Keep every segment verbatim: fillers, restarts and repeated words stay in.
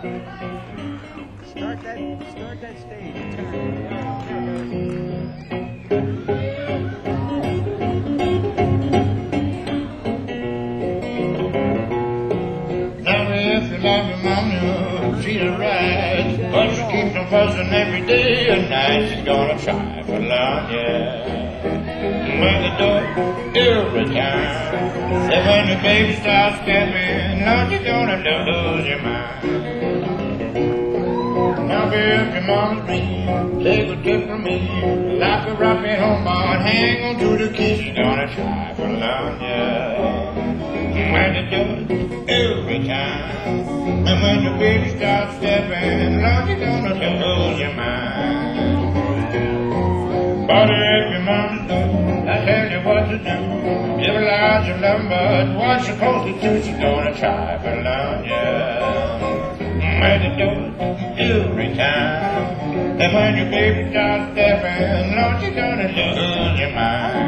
Start that, start that stage. Now if you love your mama, treat her right. But she keeps on fussing every day and night. She's gonna try for love, yeah. When the door every time. And when the baby starts stepping, Lord, you're gonna lose your mind. Now if your mama's mean, take a tip from me. Lock her up at home, but hang on to the key. She's gonna try for love, yeah. When the door every time. And when the baby starts stepping, Lord, you're gonna lose your mind. But if your mama's good, I tell you what to do. Give her lots of love, but what she's supposed to do, she's gonna try for love, yeah. When the door every time. And when your baby starts stepping, Lord, you're gonna lose your mind.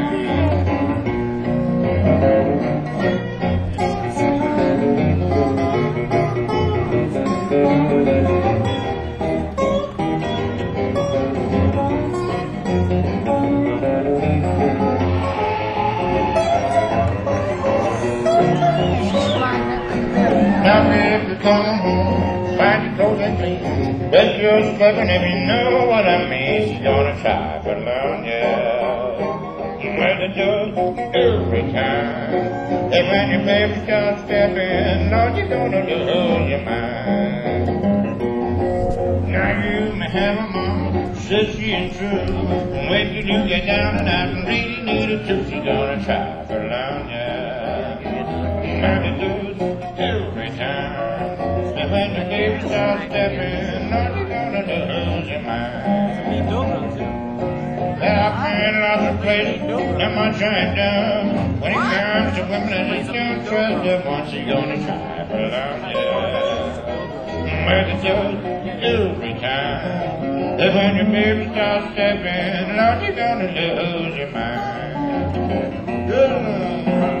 Now if you come home, find your clothes and clean. Bet you're stepping if you know what I mean. She's gonna try for love, yeah. When the does every time. And when your baby starts stepping, Lord, you're gonna lose your mind. Now you may have a mama, says she is true. And when you do get down and out and really need her too, she's gonna try for love, yeah. When the does every time. And when the baby starts stepping, Lord, you're gonna lose your mind. Well, I've been lots of places, and my trying down. When it comes to women, I just don't trust them. Once you're gonna try for love, yeah. Well, the does every time. And when your baby starts stepping, Lord, you're gonna lose your mind. Good.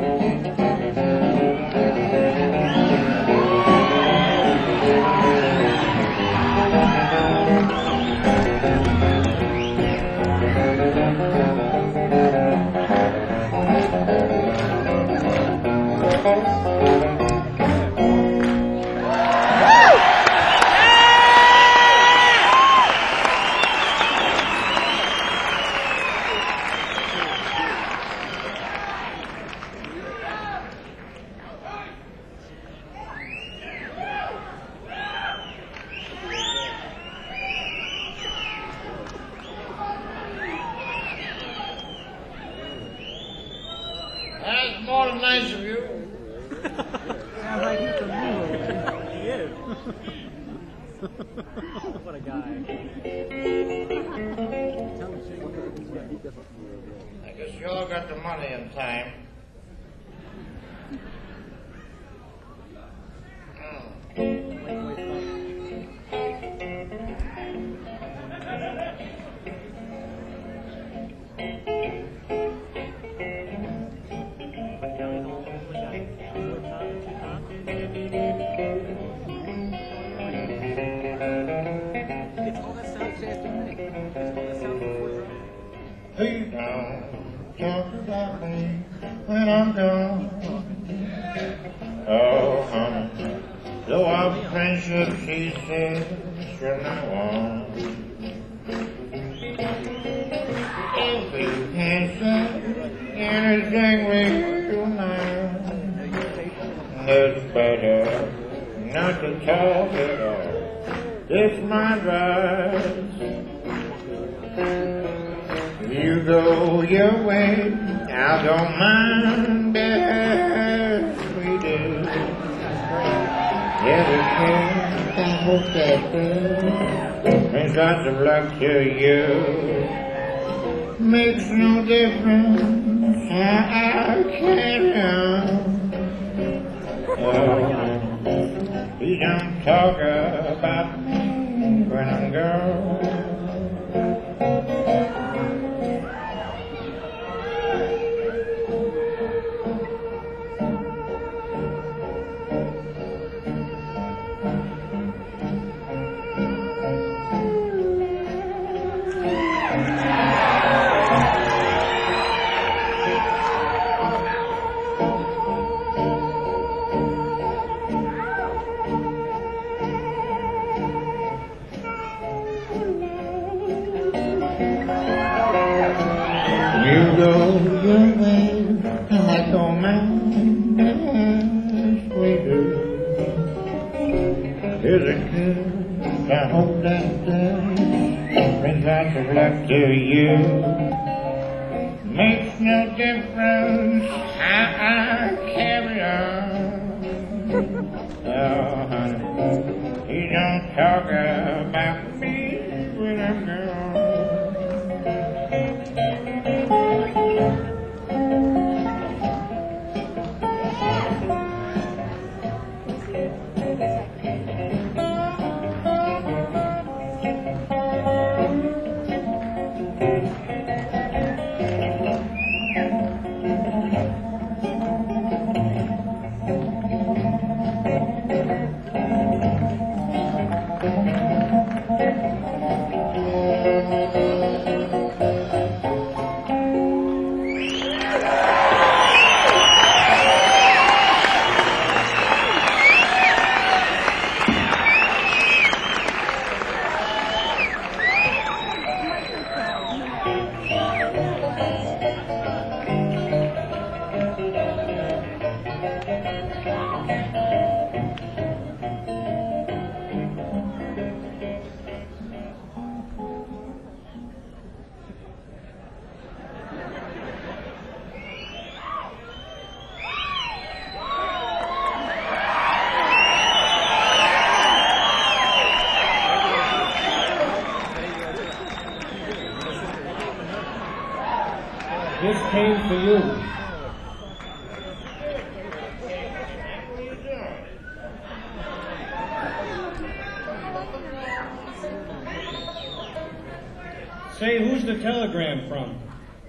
That's more than nice of you. Sounds like he's from you. He is. What a guy. I guess you all got the money in time. Please don't talk about me when I'm gone. Oh, honey, though our friendship, she said, should not want. If you can't say anything with you now, it's better not to talk at all. It's my advice. You go your way, I don't mind as we do. Yeah, we can't, I hope that brings lots of luck to you. Makes no difference how I carry on. Oh, you don't talk about me when I'm gone. oh man, sweet girl. Is it good? I hope that day brings lots of luck to you. Makes no difference how I carry on. Oh, honey, you don't talk about me when I'm gone. This came for you. Say, who's the telegram from?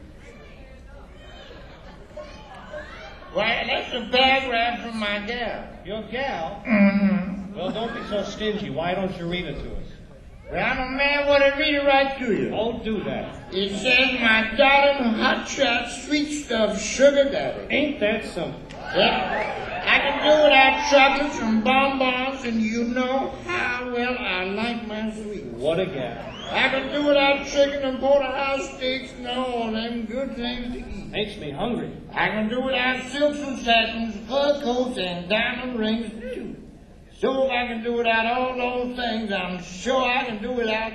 Why, that's a paragraph from my gal. Your gal? Mm-hmm. Well, don't be so stingy. Why don't you read it to us? Well, I'm a man what to read it right to you. Don't do that. It says, my darling hot shot sweet stuff sugar daddy. Ain't that something? Yeah. I can do without chocolates and bonbons, and you know how well I like my sweets. What a gal. I can do without chicken and porterhouse steaks and all them good things to eat. Makes me hungry. I can do without silks and satins, fur coats, and diamond rings too. So if I can do without all those things, I'm sure I can do without...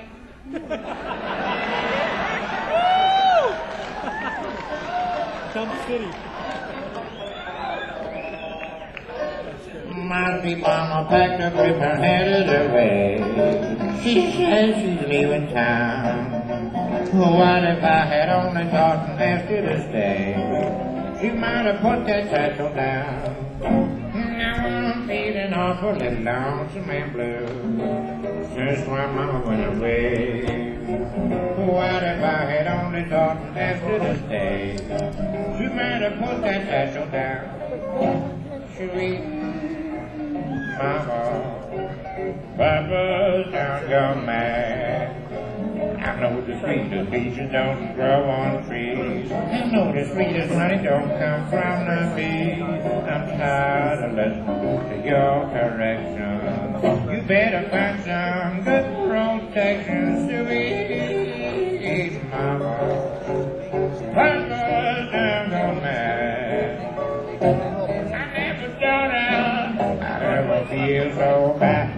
Jump City. My sweet mama packed up with her headed away. She says she's leaving town. What if I had only thought and asked her to stay? She might have put that satchel down. Now I'm feeling awfully lonesome and blue. Since my mama went away. What if I had only thought and asked her to stay? She might have put that satchel down. Sweet Mama, Papa's down gone mad. I know the sweetest peaches don't grow on trees. I know the sweetest honey don't come from the bees. I'm tired of listening to your correction. You better find some good protection, sweet Mama. Papa's down gone mad. I never thought I never feel so bad.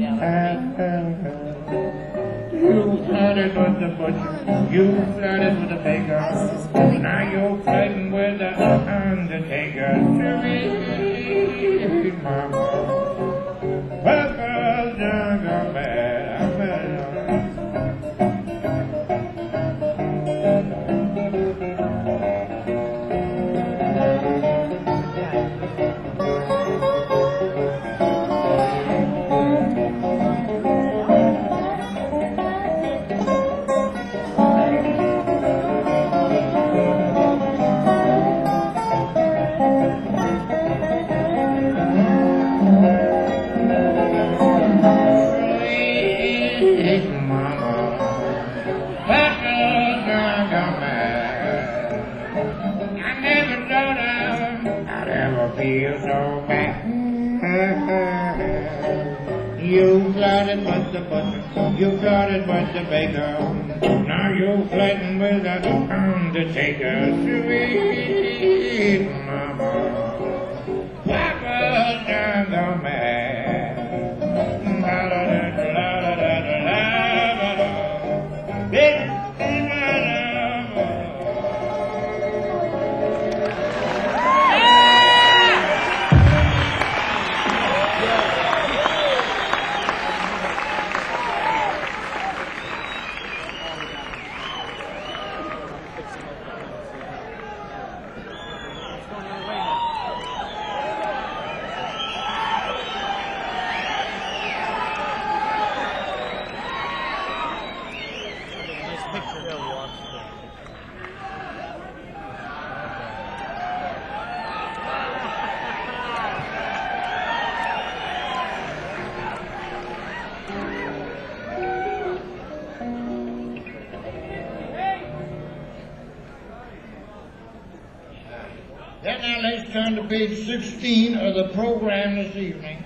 You flirted with the butcher, you flirted with the baker, now you're flirting with the undertaker. Sweet mama, Papa's done gone bad. I'm bad. Feel so bad. You flirted with the butcher, you flirted with the baker, now you're flirting with the undertaker. Sweet mama. I'm the man. Then now let's turn to page sixteen of the program this evening.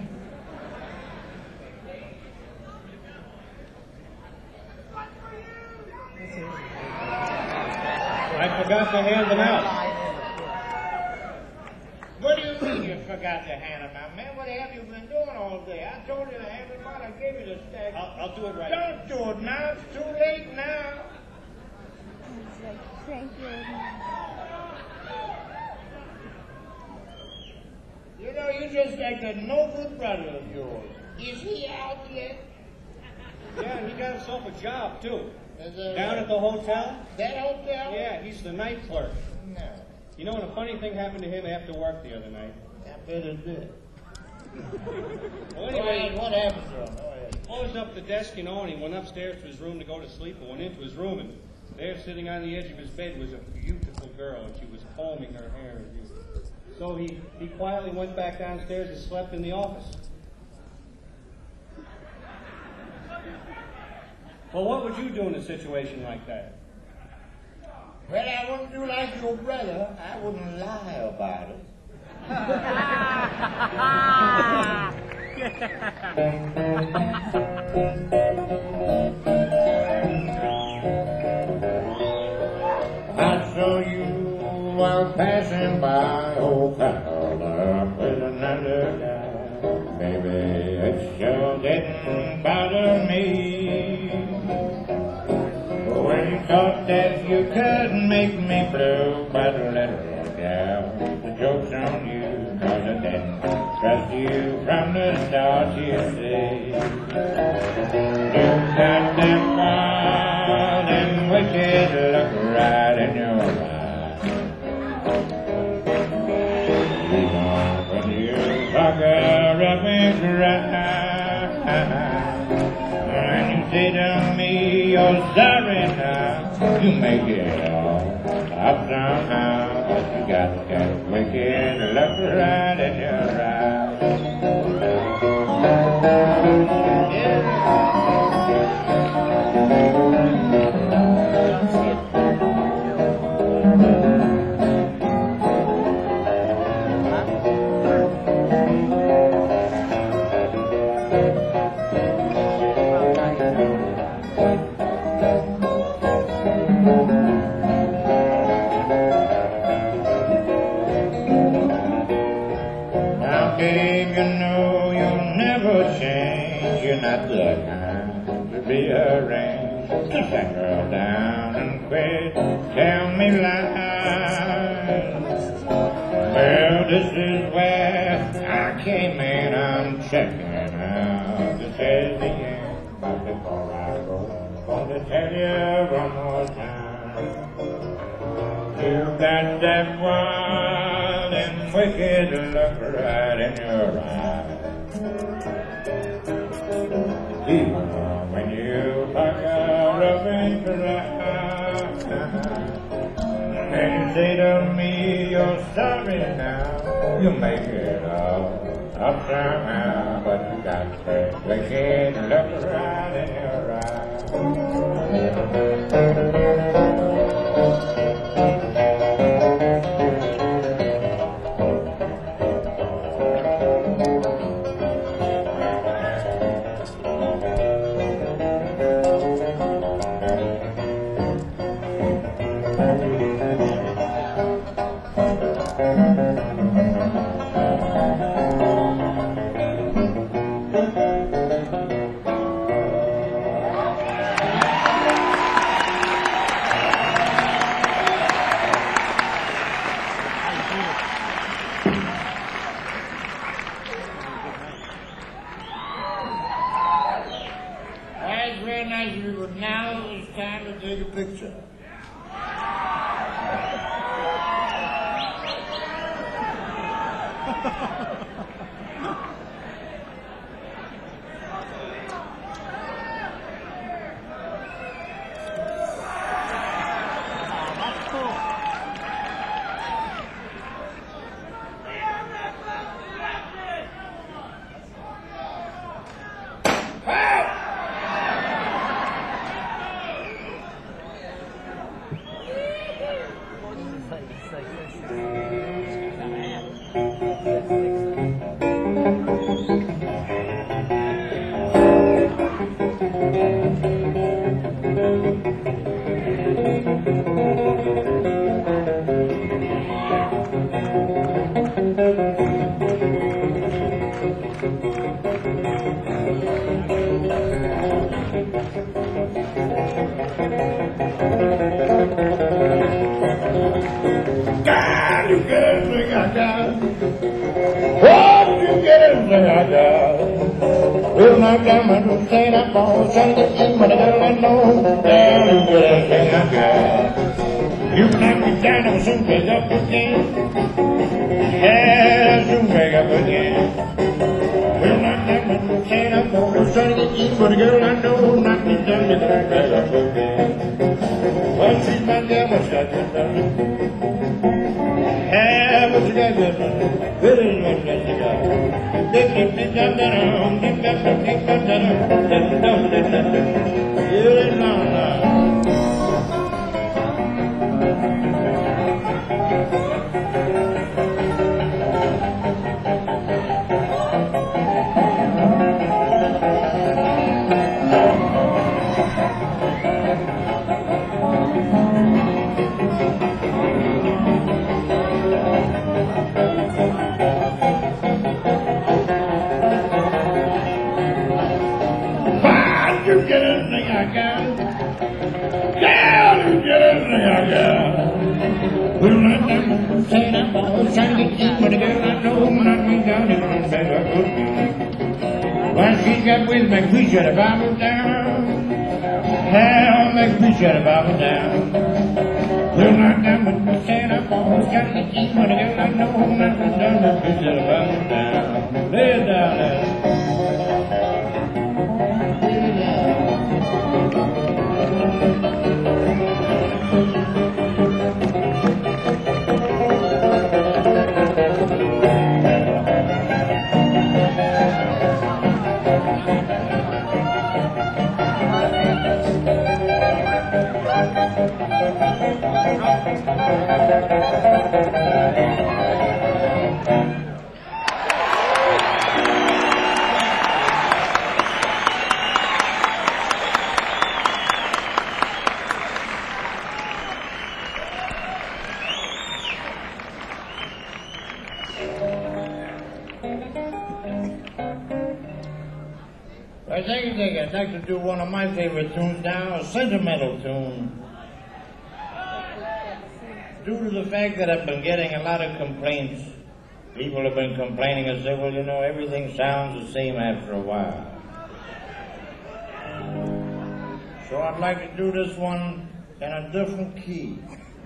I forgot to hand them out. What do you mean you forgot to hand them out, man? What have you been doing all day? I told you to hand them out. I gave you the stack. I'll, I'll do it right. Don't do it now. It's too late now. He's like, thank you. You know, you just like a noble brother of yours. Is he out yet? Yeah, he got himself a job, too. Is that Down right? at the hotel? That hotel? Yeah, he's the night clerk. No. You know, and a funny thing happened to him after work the other night. I bet it did. Well, Well, anyway, what happened to him? Go ahead. he closed up the desk, you know, and he went upstairs to his room to go to sleep, and went into his room, and there, sitting on the edge of his bed, was a beautiful girl, and she was combing her hair. So he, he quietly went back downstairs and slept in the office. Well, what would you do in a situation like that? Well, I wouldn't do like your brother. I wouldn't lie about it. I saw you while passing by Ocala with another guy. Baby, it sure didn't bother me. When you thought that you could make me blue, but little gal, the joke's on you, 'cause I didn't trust you from the start, you see. You got that wild and wicked look right in your eyes. Even when you pucker up and cry, and you say to me you're sorry now, you make it all up somehow, but you got that wicked look right in your eyes. Now, babe, you know you'll never change. You're not the kind to be arranged. Just that girl down and quit. Tell me lies. Well, this is where I came in. I'm checking out. This is the end. But before I go, I'm going to tell you one more time. You got that wild and wicked look right in your eyes. Even when you pucker up and cry, and you say to me you're sorry now, you make it all up somehow, but you got that wicked look right in your eyes. very nice of you, but now it's time to take a picture. God, you get everything I got. Oh, you get everything I got. Well, my diamond was saying I'm gonna send it in, but I gotta know. Damn, you get everything I got. You knock me down, I'm soon pick up again. Yeah, soon pick up again. Well, my diamond was saying I'm gonna send it in, but girl, I know. Knock me down, you can pick up again. Well, she's my diamond, got this done. Yeah, but you got this one. Good is what you got. Dip, dip, dip, dum, dum, dip, dum, dum, dip, dum, dum, dip, dum, dip, dum, dum. You didn't know now. You get everything I got. Yeah, you get everything I got. Well, I'm not saying I'm always trying to keep, but the girl I know knocked me down and I'm back up again. Well, she got with me, we should have bottled down. Hell, make me shut about me down. Well, I'm not saying I'm always trying to keep, but the girl I know knocked me down and we should have bottled down. Lay it down there. I think, think I'd like to do one of my favorite tunes now, a sentimental tune. Due to the fact that I've been getting a lot of complaints, people have been complaining and say, well, you know, everything sounds the same after a while. So I'd like to do this one in a different key.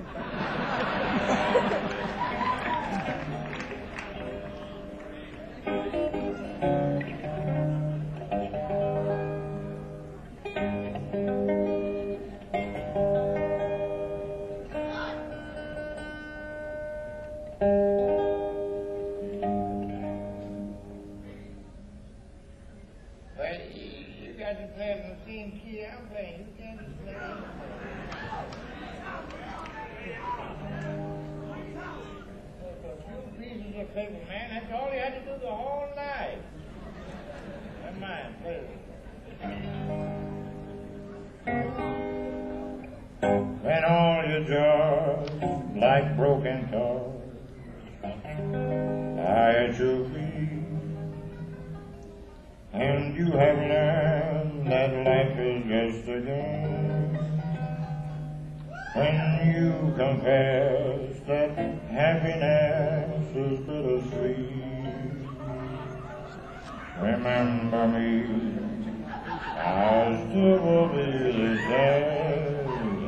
Man, that's all you had to do the whole night. Never mind, when all your joys like broken toys are at your feet, and you have learned that life is just a game, when you confess that happiness is bittersweet, remember me I still will be the same.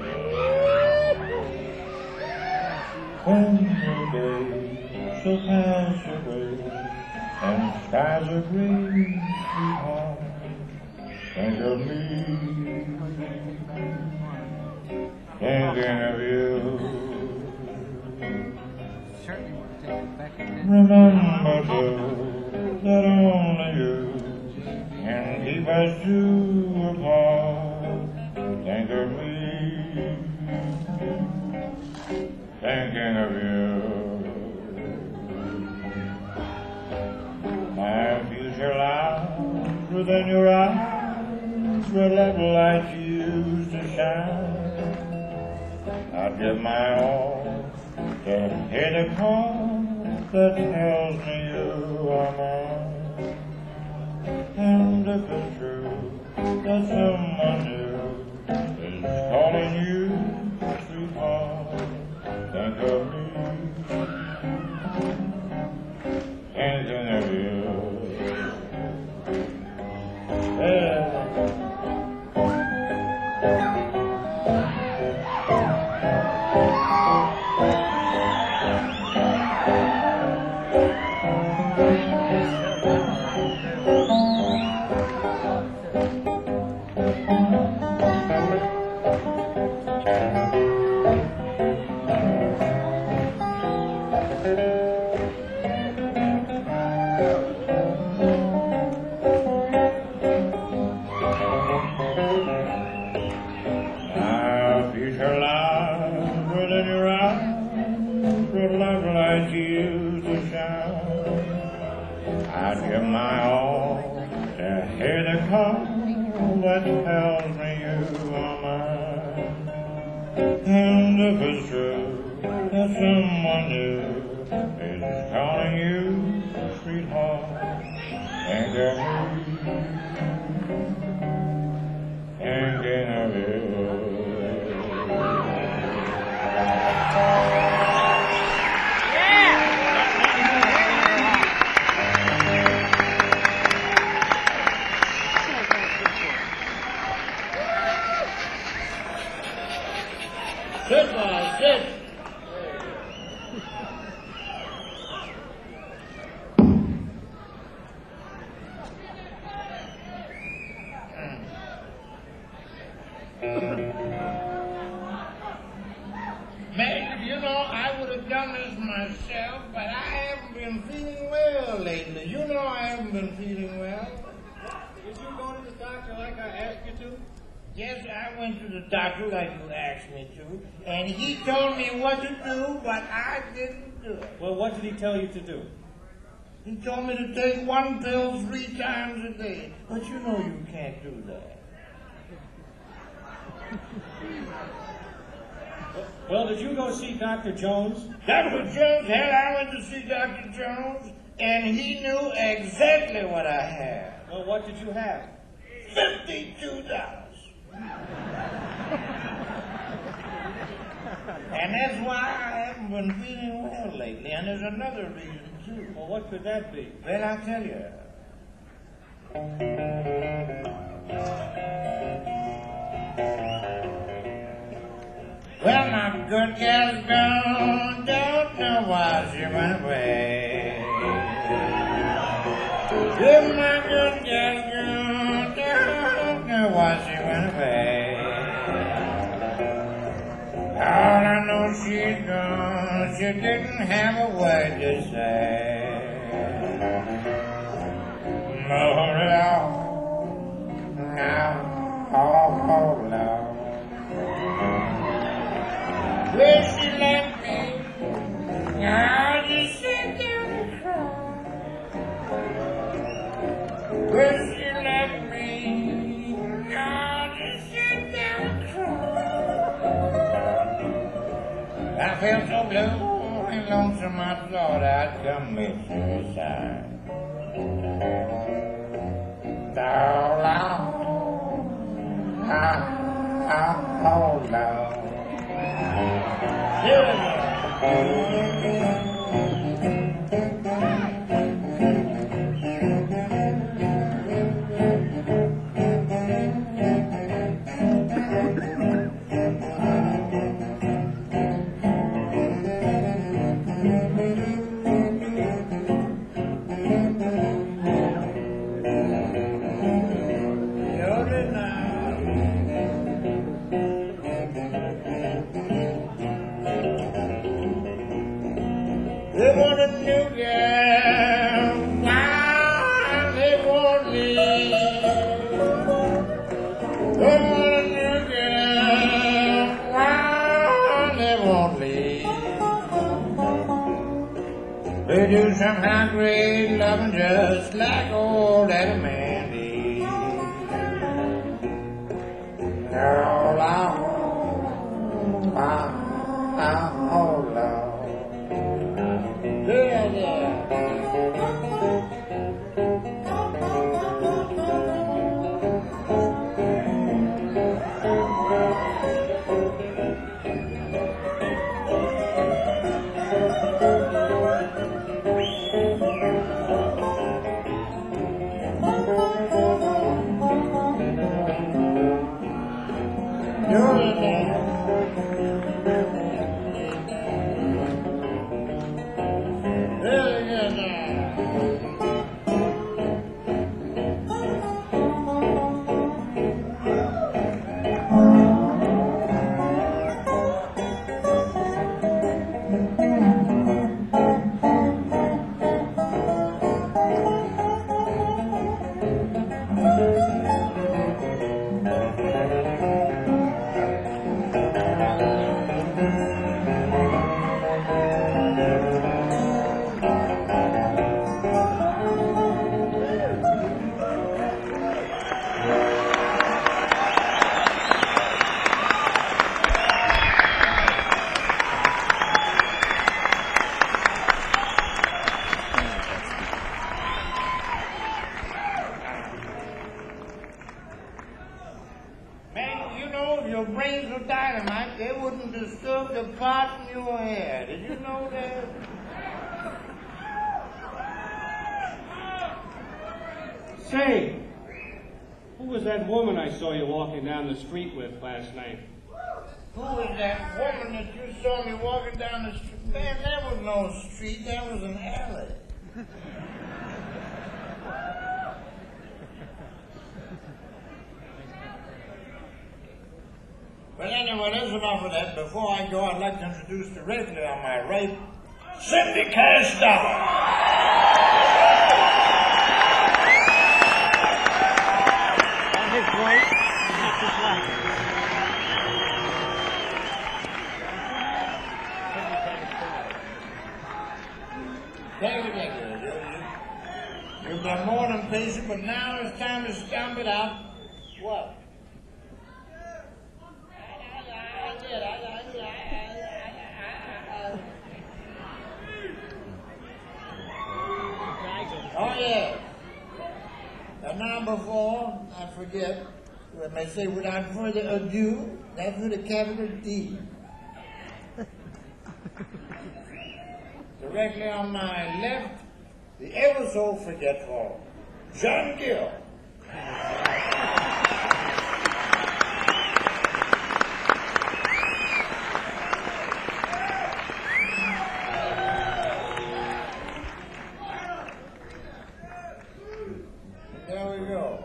When the day shall pass away and skies are gray, sweetheart, think of me, thinking of you. Certainly want to take it back again. Remember too that only you can keep us two apart. Think of me, thinking of you. My future lies within your eyes, where love lights used to shine. I'd give my all to hear the call that tells me you are mine. And if it's true that someone new is calling you, sweetheart, think of me, thinking of you. Yeah. I'd give my all to hear the call that tells me you are mine. And if it's true that someone new is calling you, sweetheart, think of me, thinking of you. Sit, boy, sit. Man, you know, I would have done this myself, but I haven't been feeling well lately. You know I haven't been feeling well. Did you go to the doctor like I asked you to? Yes, I went to the doctor like you asked me to, and he told me what to do, but I didn't do it. Well, what did he tell you to do? He told me to take one pill three times a day, but you know you can't do that. Well, did you go see Doctor Jones? Doctor Jones, hell, I went to see Doctor Jones, and he knew exactly what I had. Well, what did you have? fifty-two dollars. And that's why I haven't been feeling well lately. And there's another reason, too. Well, what could that be? Well, I'll tell you. Well, my good gal's gone. Don't know why she went away. Well, my good gal's gone. Don't know why she went away. All I know she's gone, she didn't have a word to say. Oh, Lord, now, oh, oh, Lord. Well, she left me, I just sat down and cried. Well, she left me, I just sat down and cried. I felt so blue and lonesome I thought I'd commit suicide. Oh, Lord, oh, oh, oh, Lord. I'm hungry, loving just like old Adam Mandy. Girl, I'm, I'm, I'm all alone. Yeah, yeah. Man, you know, if your brains were dynamite, they wouldn't disturb the part in your hair. Did you know that? Say, who was that woman I saw you walking down the street with last night? Who was that woman that you saw me walking down the street? Man, that was no street, that was an alley. But anyway, that's enough of that. Before I go, I'd like to introduce directly on my right, Cindy Cash Dollar. On his right, and his left. Thank you, thank you. You've been more than patient, but now it's time to stamp it out. What? Oh, yeah. And now before I forget, I may say without further ado, that's with a capital D. Directly on my left, the ever so forgetful John Gill. There we go.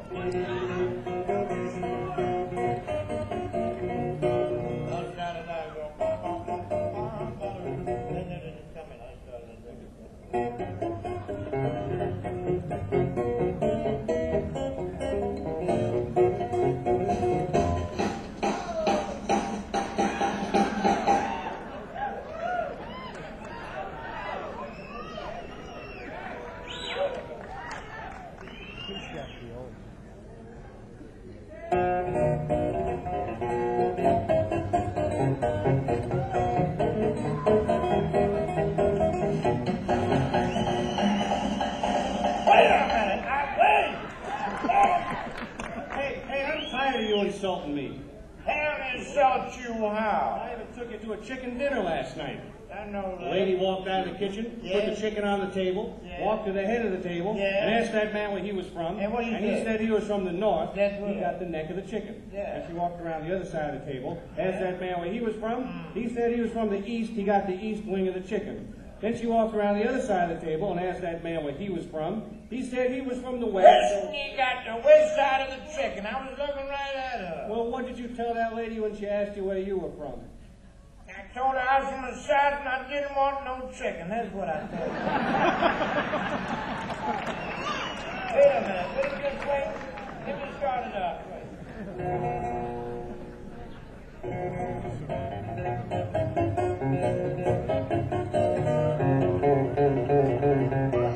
Insulting me. How insult you how? I even took you to a chicken dinner last night. I know The that. lady walked out of the kitchen, Yeah. put the chicken on the table, Yeah. walked to the head of the table, Yeah. and asked that man where he was from. And what he and he said? said he was from the north. That's He right. got the neck of the chicken. Yeah. And she walked around the other side of the table, asked that man where he was from. Mm. He said he was from the east. He got the east wing of the chicken. Then she walked around the other side of the table and asked that man where he was from. He said he was from the west. Listen, you got the west side of the chicken. I was looking right at her. Well, what did you tell that lady when she asked you where you were from? I told her I was from the south and I didn't want no chicken. That's what I told her. Wait a minute. Wait, just wait. Get me started up. Wait.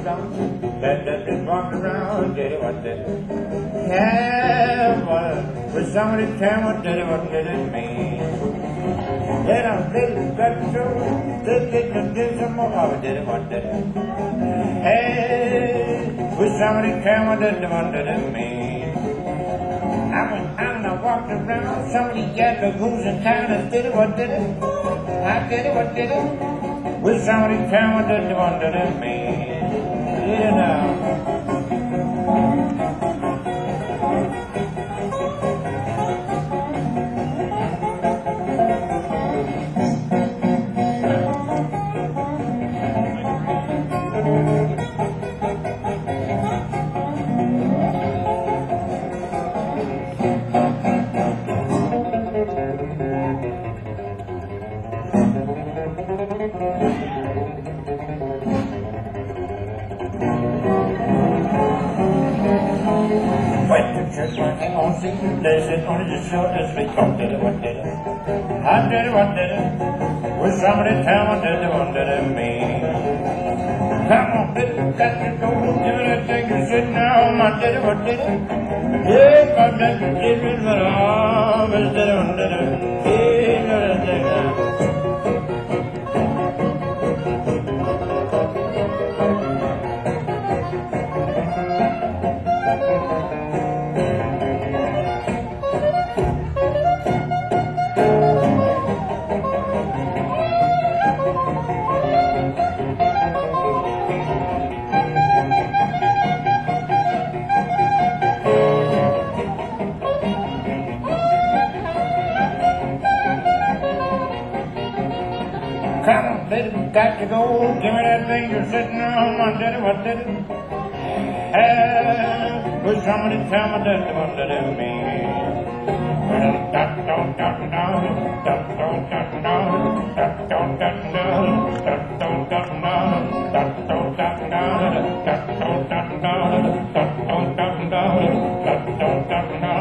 dum, that that just walked around, did it, what did it? Yeah, what was somebody tell what did it, what did it mean? Then I did it, got to show, did it, did some more, oh, did it, what did it? Hey, was somebody tell what did it, what did it mean? I went out and I walked around, somebody yelled the goose in town, I did it, what did it? I did it, what did it? Will somebody tell what did it, what did it mean? You know. Went to church one day on the blessed on the shore as we come to the what did it? I did it, what did it? Will somebody tell what did it, what did it mean? Come on, did it, got to go, give it a thing, you're sitting home, I did it, what did it? Yeah, come back to give it, but oh, but did it, what did it? Yeah, got to take that. Come on, baby, got to go. Give me that thing you're sitting on. I did it, what did it? Hey, will somebody tell me that the one that it means? Well, dot, dot, dot, dot, dot, dot, dot, dot, dot, dot, dot, dot, dot, dot, dot, dot, dot, dot,